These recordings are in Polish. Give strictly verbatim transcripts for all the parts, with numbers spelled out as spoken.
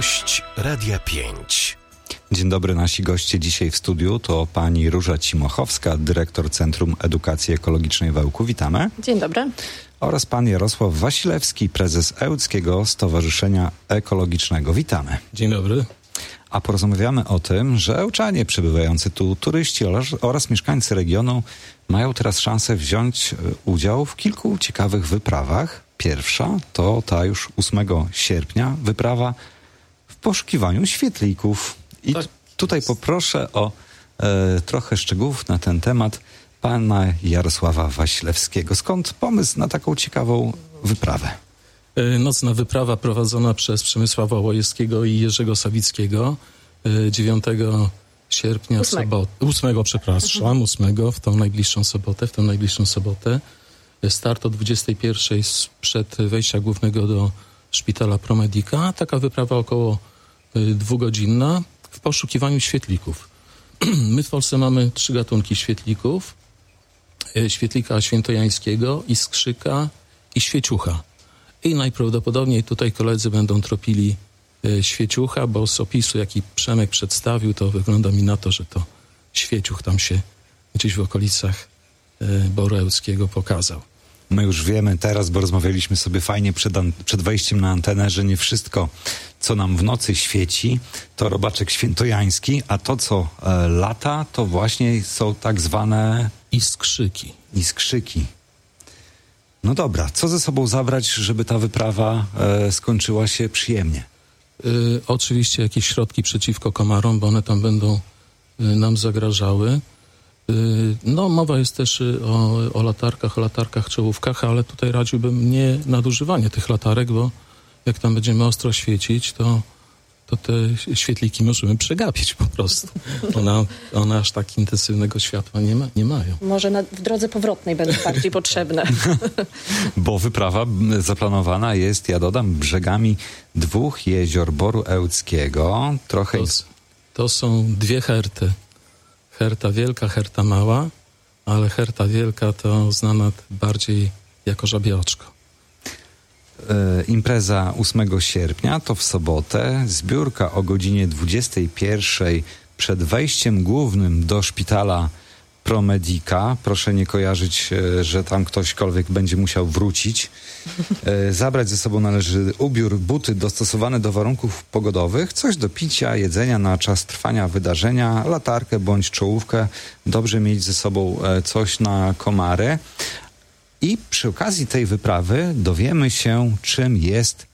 Gość Radia pięć. Dzień dobry, nasi goście dzisiaj w studiu to pani Róża Cimochowska, dyrektor Centrum Edukacji Ekologicznej w Ełku. Witamy. Dzień dobry. Oraz pan Jarosław Wasilewski, prezes Ełckiego Stowarzyszenia Ekologicznego. Witamy. Dzień dobry. A porozmawiamy o tym, że Ełczanie przybywający tu, turyści oraz, oraz mieszkańcy regionu mają teraz szansę wziąć udział w kilku ciekawych wyprawach. Pierwsza to ta już ósmego sierpnia wyprawa w poszukiwaniu świetlików. I tak. tutaj poproszę o e, trochę szczegółów na ten temat pana Jarosława Wasilewskiego. Skąd pomysł na taką ciekawą wyprawę? Nocna wyprawa prowadzona przez Przemysława Łojewskiego i Jerzego Sawickiego dziewiątego sierpnia, ósmego. sobotę, ósmego przepraszam, ósmego w tą najbliższą sobotę, w tą najbliższą sobotę. Start o dwudziestej pierwszej sprzed wejścia głównego do szpitala Promedica. Taka wyprawa około dwugodzinna w poszukiwaniu świetlików. My w Polsce mamy trzy gatunki świetlików. Świetlika świętojańskiego, iskrzyka i świeciucha. I najprawdopodobniej tutaj koledzy będą tropili e, świeciucha, bo z opisu, jaki Przemek przedstawił, to wygląda mi na to, że to świeciuch tam się gdzieś w okolicach e, Boru Ełckiego pokazał. My już wiemy teraz, bo rozmawialiśmy sobie fajnie przed, an- przed wejściem na antenę, że nie wszystko, co nam w nocy świeci, to robaczek świętojański, a to, co e, lata, to właśnie są tak zwane Iskrzyki. iskrzyki. No dobra, co ze sobą zabrać, żeby ta wyprawa e, skończyła się przyjemnie? Y, oczywiście jakieś środki przeciwko komarom, bo one tam będą y, nam zagrażały. Y, no mowa jest też y, o, o latarkach, o latarkach czołówkach, ale tutaj radziłbym nie nadużywanie tych latarek, bo jak tam będziemy ostro świecić, to, to te świetliki możemy przegapić po prostu. One, one aż tak intensywnego światła nie, ma, nie mają. Może na, w drodze powrotnej będą bardziej potrzebne. Bo wyprawa zaplanowana jest, ja dodam, brzegami dwóch jezior Boru Ełckiego. Trochę... To, to są dwie herty. Herta Wielka, Herta Mała, ale Herta Wielka to znana bardziej jako Żabie Oczko. E, impreza ósmego sierpnia to w sobotę. Zbiórka o godzinie dwudziestej pierwszej przed wejściem głównym do szpitala Promedica. Proszę nie kojarzyć, e, że tam ktośkolwiek będzie musiał wrócić. E, zabrać ze sobą należy ubiór, buty dostosowane do warunków pogodowych, coś do picia, jedzenia na czas trwania wydarzenia, latarkę bądź czołówkę. Dobrze mieć ze sobą e, coś na komary. I przy okazji tej wyprawy dowiemy się, czym jest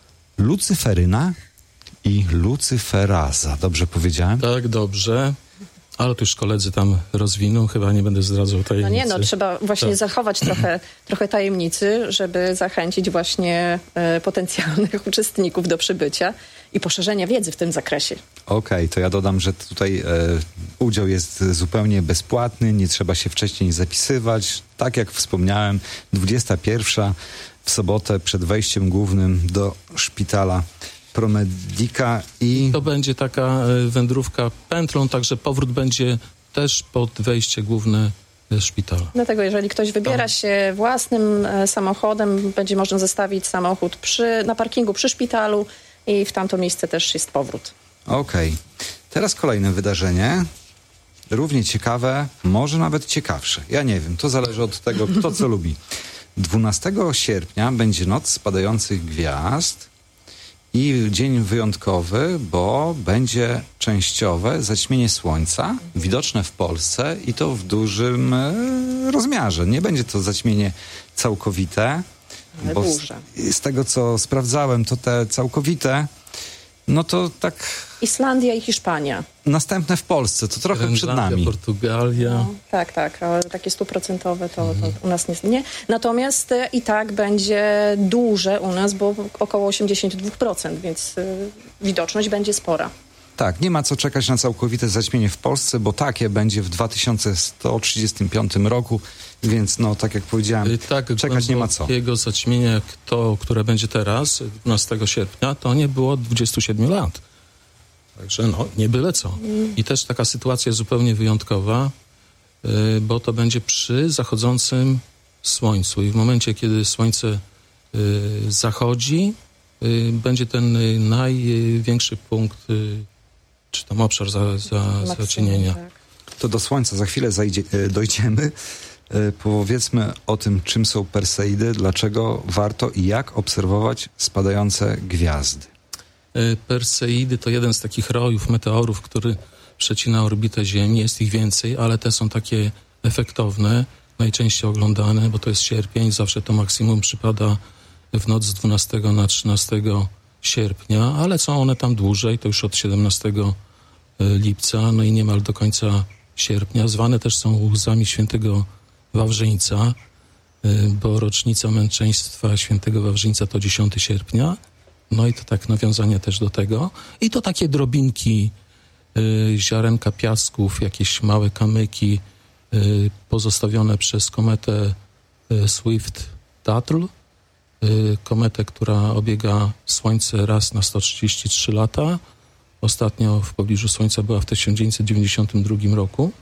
lucyferyna i lucyferaza. Dobrze powiedziałem? Tak, dobrze. Ale to już koledzy tam rozwiną, chyba nie będę zdradzał No tajemnicy. nie, no trzeba właśnie Tak. zachować trochę, trochę tajemnicy, żeby zachęcić właśnie e, potencjalnych uczestników do przybycia i poszerzenia wiedzy w tym zakresie. Okej, to ja dodam, że tutaj e, udział jest zupełnie bezpłatny, nie trzeba się wcześniej zapisywać. Tak jak wspomniałem, dwudziesta pierwsza w sobotę przed wejściem głównym do szpitala Promedica i... To będzie taka e, wędrówka pętlą, także powrót będzie też pod wejście główne e, szpitala. Dlatego jeżeli ktoś wybiera się własnym e, samochodem, będzie można zostawić samochód przy, na parkingu przy szpitalu i w tamto miejsce też jest powrót. Okej. Teraz kolejne wydarzenie. Równie ciekawe, może nawet ciekawsze. Ja nie wiem, to zależy od tego, kto co lubi. dwunastego sierpnia będzie Noc Spadających Gwiazd i dzień wyjątkowy, bo będzie częściowe zaćmienie słońca, widoczne w Polsce i to w dużym e, rozmiarze. Nie będzie to zaćmienie całkowite, Ale bo duże. z, z tego, co sprawdzałem, to te całkowite, no to tak Islandia i Hiszpania. następne w Polsce, to trochę przed Grenlandia, nami. Portugalia. No, tak, tak, ale takie stuprocentowe to, to u nas nie, nie. Natomiast e, i tak będzie duże u nas, bo około osiemdziesiąt dwa procent, więc e, widoczność będzie spora. Tak, nie ma co czekać na całkowite zaćmienie w Polsce, bo takie będzie w dwa tysiące sto trzydziestym piątym roku, więc no, tak jak powiedziałem, Y, Tak, czekać nie ma co. Jego zaćmienie, jak to, które będzie teraz, dwunastego sierpnia, to nie było od dwudziestu siedmiu lat. Także no, nie byle co. I też taka sytuacja zupełnie wyjątkowa, y, bo to będzie przy zachodzącym słońcu. I w momencie, kiedy słońce y, zachodzi, y, będzie ten y, największy punkt, y, czy tam obszar za, za, Maksimum, zacienienia. tak. To do Słońca za chwilę zajdzie, e, dojdziemy. E, Powiedzmy o tym, czym są Perseidy, dlaczego warto i jak obserwować spadające gwiazdy. Y, Perseidy to jeden z takich rojów meteorów, który przecina orbitę Ziemi. Jest ich więcej, ale te są takie efektowne, najczęściej oglądane, bo to jest sierpień, zawsze to maksimum przypada w noc z dwunastego na trzynastego sierpnia, ale są one tam dłużej, to już od siedemnastego lipca, no i niemal do końca sierpnia. Zwane też są łzami świętego Wawrzyńca, bo rocznica męczeństwa świętego Wawrzyńca to dziesiątego sierpnia, no i to tak nawiązanie też do tego. I to takie drobinki, y, ziarenka piasków, jakieś małe kamyki y, pozostawione przez kometę y, Swift-Tuttle, y, kometę, która obiega Słońce raz na sto trzydzieści trzy lata. Ostatnio w pobliżu Słońca była w tysiąc dziewięćset dziewięćdziesiątym drugim roku.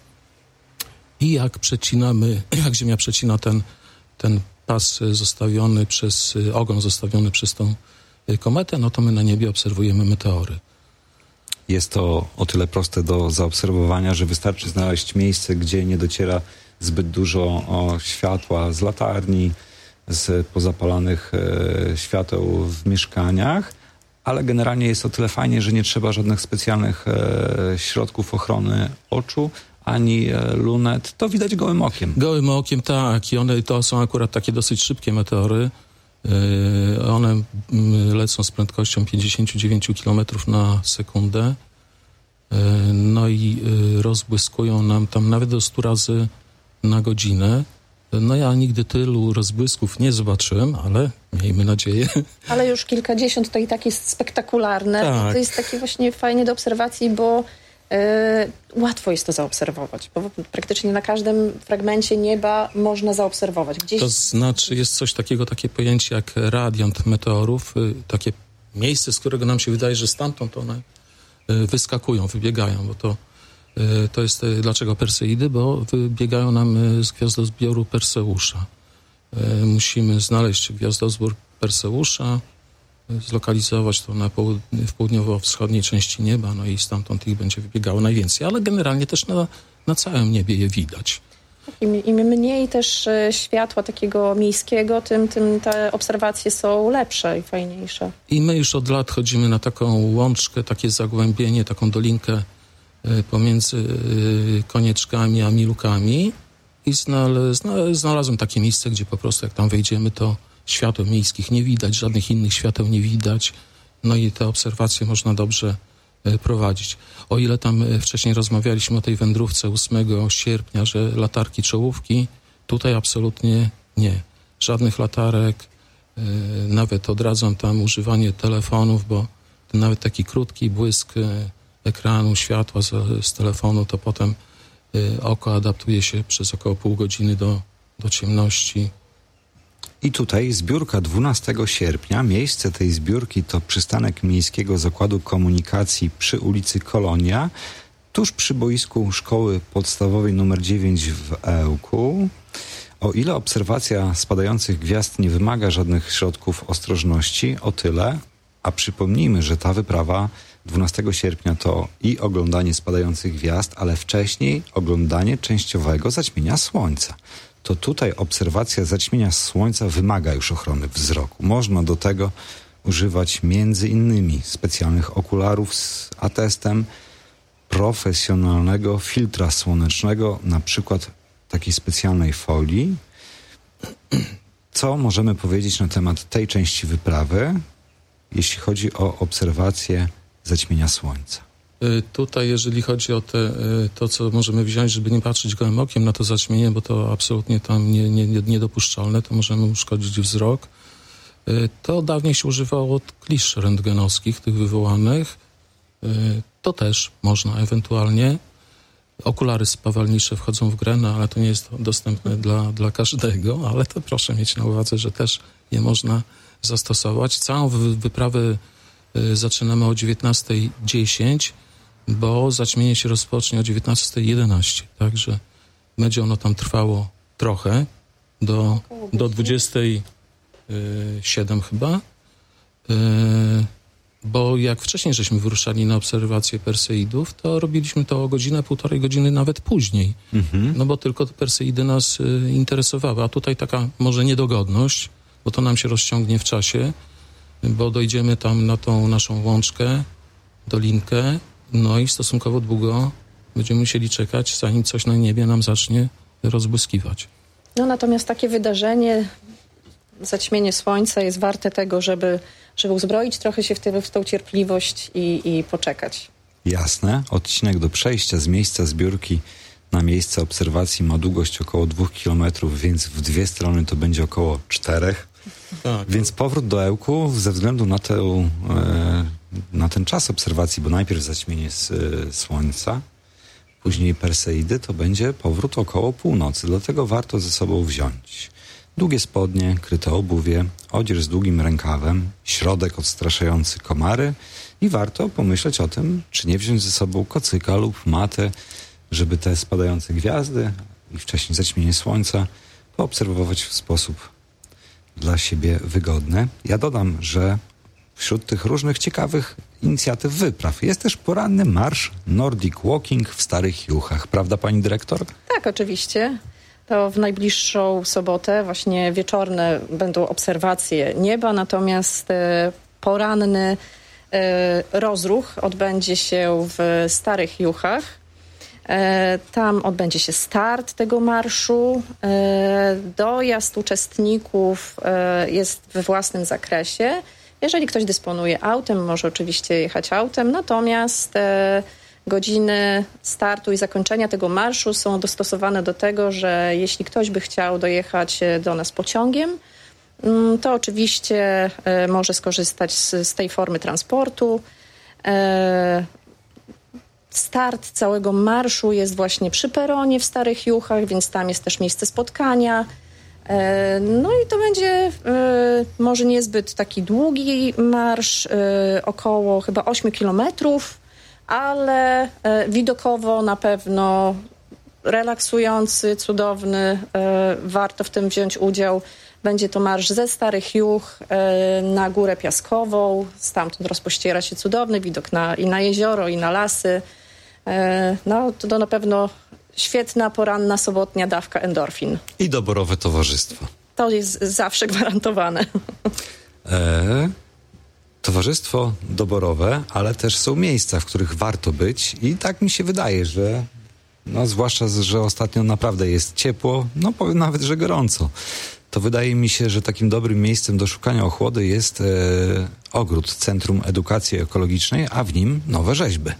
I jak przecinamy, jak Ziemia przecina ten, ten pas zostawiony przez, ogon zostawiony przez tą kometę, no to my na niebie obserwujemy meteory. Jest to o tyle proste do zaobserwowania, że wystarczy znaleźć miejsce, gdzie nie dociera zbyt dużo o światła z latarni, z pozapalanych e, świateł w mieszkaniach, ale generalnie jest o tyle fajnie, że nie trzeba żadnych specjalnych e, środków ochrony oczu, ani e, lunet. To widać gołym okiem. Gołym okiem, tak. I one to są akurat takie dosyć szybkie meteory. Yy, one mm, lecą z prędkością pięćdziesiąt dziewięć kilometrów na sekundę. Yy, no i yy, rozbłyskują nam tam nawet do stu razy na godzinę. No ja nigdy tylu rozbłysków nie zobaczyłem, ale miejmy nadzieję. Ale już kilkadziesiąt to i tak jest spektakularne. Tak. To jest takie właśnie fajnie do obserwacji, bo e, łatwo jest to zaobserwować, bo praktycznie na każdym fragmencie nieba można zaobserwować. Gdzieś... To znaczy jest coś takiego, takie pojęcie jak radiant meteorów, y, takie miejsce, z którego nam się wydaje, że stamtąd one y, wyskakują, wybiegają, bo to, y, to jest y, dlaczego Perseidy, bo wybiegają nam y, z gwiazdozbioru Perseusza. Y, musimy znaleźć gwiazdozbiór Perseusza, y, zlokalizować to na połud- w południowo-wschodniej części nieba, no i stamtąd ich będzie wybiegało najwięcej, ale generalnie też na, na całym niebie je widać. Im, Im mniej też e, światła takiego miejskiego, tym, tym te obserwacje są lepsze i fajniejsze. I my już od lat chodzimy na taką łączkę, takie zagłębienie, taką dolinkę y, pomiędzy y, Konieczkami a Milukami i znale, zna, znalazłem takie miejsce, gdzie po prostu jak tam wejdziemy, to świateł miejskich nie widać, żadnych innych świateł nie widać, no i te obserwacje można dobrze y, prowadzić. O ile tam y, wcześniej rozmawialiśmy o tej wędrówce ósmego sierpnia, że latarki czołówki, tutaj absolutnie nie. Żadnych latarek, y, nawet odradzam tam używanie telefonów, bo nawet taki krótki błysk y, ekranu, światła z, z telefonu, to potem y, oko adaptuje się przez około pół godziny do, do ciemności. I tutaj zbiórka dwunastego sierpnia. Miejsce tej zbiórki to przystanek Miejskiego Zakładu Komunikacji przy ulicy Kolonia, tuż przy boisku Szkoły Podstawowej numer dziewięć w Ełku. O ile obserwacja spadających gwiazd nie wymaga żadnych środków ostrożności, o tyle, a przypomnijmy, że ta wyprawa dwunastego sierpnia to i oglądanie spadających gwiazd, ale wcześniej oglądanie częściowego zaćmienia Słońca. To tutaj obserwacja zaćmienia Słońca wymaga już ochrony wzroku. Można do tego używać między innymi specjalnych okularów z atestem, profesjonalnego filtra słonecznego, na przykład takiej specjalnej folii. Co możemy powiedzieć na temat tej części wyprawy, jeśli chodzi o obserwację zaćmienia Słońca? Y, Tutaj, jeżeli chodzi o te, y, to, co możemy wziąć, żeby nie patrzeć gołym okiem na to zaćmienie, bo to absolutnie tam nie, nie, nie, niedopuszczalne, to możemy uszkodzić wzrok. Y, To dawniej się używało od klisz rentgenowskich, tych wywołanych. Y, To też można ewentualnie. Okulary spawalnicze wchodzą w grę, no, ale to nie jest dostępne dla, dla każdego, ale to proszę mieć na uwadze, że też je można zastosować. Całą wy- wyprawę y, zaczynamy o dziewiętnasta dziesięć, bo zaćmienie się rozpocznie o dziewiętnasta jedenaście, także będzie ono tam trwało trochę, do, do dwudziestej siódmej chyba. Yy, bo jak wcześniej żeśmy wyruszali na obserwację Perseidów, to robiliśmy to o godzinę, półtorej godziny nawet później. Mhm. No bo tylko te Perseidy nas y, interesowały. A tutaj taka może niedogodność, bo to nam się rozciągnie w czasie, bo dojdziemy tam na tą naszą łączkę, dolinkę, no i stosunkowo długo będziemy musieli czekać, zanim coś na niebie nam zacznie rozbłyskiwać. No natomiast takie wydarzenie, zaćmienie słońca jest warte tego, żeby, żeby uzbroić trochę się w, tę, w tą cierpliwość i, i poczekać. Jasne. Odcinek do przejścia z miejsca zbiórki na miejsce obserwacji ma długość około dwóch kilometrów, więc w dwie strony to będzie około czterech. Tak. Więc powrót do Ełku ze względu na, tę, e, na ten czas obserwacji, bo najpierw zaćmienie z, e, słońca, później Perseidy, to będzie powrót około północy. Dlatego warto ze sobą wziąć długie spodnie, kryte obuwie, odzież z długim rękawem, środek odstraszający komary i warto pomyśleć o tym, czy nie wziąć ze sobą kocyka lub matę, żeby te spadające gwiazdy i wcześniej zaćmienie słońca poobserwować w sposób dla siebie wygodny. Ja dodam, że wśród tych różnych ciekawych inicjatyw wypraw jest też poranny marsz Nordic Walking w Starych Juchach. Prawda, pani dyrektor? Tak, oczywiście. To w najbliższą sobotę właśnie wieczorne będą obserwacje nieba, natomiast e, poranny e, rozruch odbędzie się w Starych Juchach. E, tam odbędzie się start tego marszu. E, dojazd uczestników e, jest we własnym zakresie. Jeżeli ktoś dysponuje autem, może oczywiście jechać autem, natomiast e, godziny startu i zakończenia tego marszu są dostosowane do tego, że jeśli ktoś by chciał dojechać do nas pociągiem, to oczywiście e, może skorzystać z, z tej formy transportu. E, start całego marszu jest właśnie przy peronie w Starych Juchach, więc tam jest też miejsce spotkania. E, no i to będzie e, może niezbyt taki długi marsz, e, około chyba ośmiu kilometrów, ale e, widokowo na pewno relaksujący, cudowny. E, warto w tym wziąć udział. Będzie to marsz ze Starych Juch e, na Górę Piaskową. Stamtąd rozpościera się cudowny widok na, i na jezioro, i na lasy. E, no to, to na pewno świetna, poranna, sobotnia dawka endorfin. I doborowe towarzystwo. To jest zawsze gwarantowane. E, towarzystwo doborowe, ale też są miejsca, w których warto być i tak mi się wydaje, że no zwłaszcza, że ostatnio naprawdę jest ciepło, no powiem nawet, że gorąco. To wydaje mi się, że takim dobrym miejscem do szukania ochłody jest e, ogród Centrum Edukacji Ekologicznej, a w nim nowe rzeźby.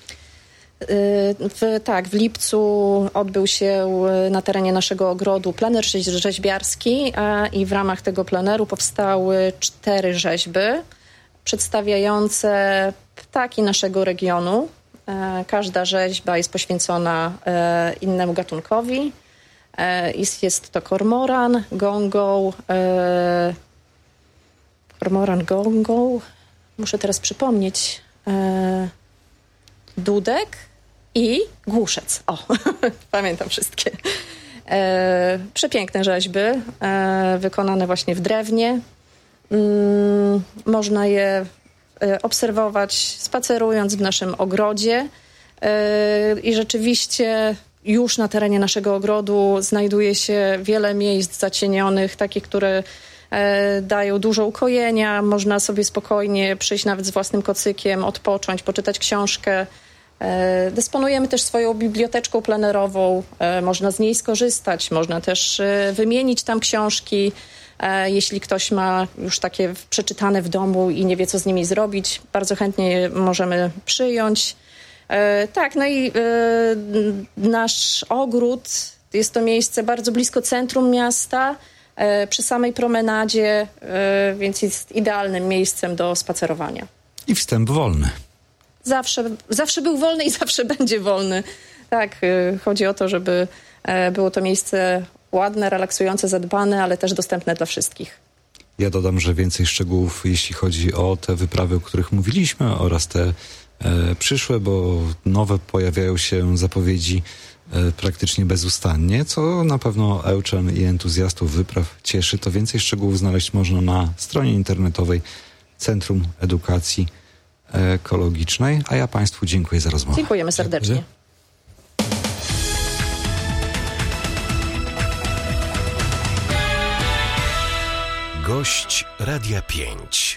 W, tak, w lipcu odbył się na terenie naszego ogrodu plener rzeźbiarski a, i w ramach tego pleneru powstały cztery rzeźby przedstawiające ptaki naszego regionu. E, każda rzeźba jest poświęcona e, innemu gatunkowi. E, jest, jest to kormoran, gongą, e, kormoran, gongą, muszę teraz przypomnieć, e, dudek i głuszec. O, pamiętam wszystkie. E, przepiękne rzeźby, e, wykonane właśnie w drewnie. Mm, można je e, obserwować spacerując w naszym ogrodzie e, i rzeczywiście już na terenie naszego ogrodu znajduje się wiele miejsc zacienionych, takich, które e, dają dużo ukojenia. Można sobie spokojnie przyjść nawet z własnym kocykiem, odpocząć, poczytać książkę. E, dysponujemy też swoją biblioteczką plenerową. E, można z niej skorzystać, można też e, wymienić tam książki. E, jeśli ktoś ma już takie przeczytane w domu i nie wie, co z nimi zrobić, bardzo chętnie je możemy przyjąć. E, tak, no i e, nasz ogród jest to miejsce bardzo blisko centrum miasta, e, przy samej promenadzie, e, więc jest idealnym miejscem do spacerowania. I wstęp wolny. Zawsze, zawsze był wolny i zawsze będzie wolny. Tak, e, chodzi o to, żeby e, było to miejsce ładne, relaksujące, zadbane, ale też dostępne dla wszystkich. Ja dodam, że więcej szczegółów, jeśli chodzi o te wyprawy, o których mówiliśmy oraz te E, przyszłe, bo nowe pojawiają się zapowiedzi e, praktycznie bezustannie, co na pewno Ełczan i entuzjastów wypraw cieszy. To więcej szczegółów znaleźć można na stronie internetowej Centrum Edukacji Ekologicznej. A ja Państwu dziękuję za rozmowę. Dziękujemy serdecznie. Dziękuję. Gość Radia pięć.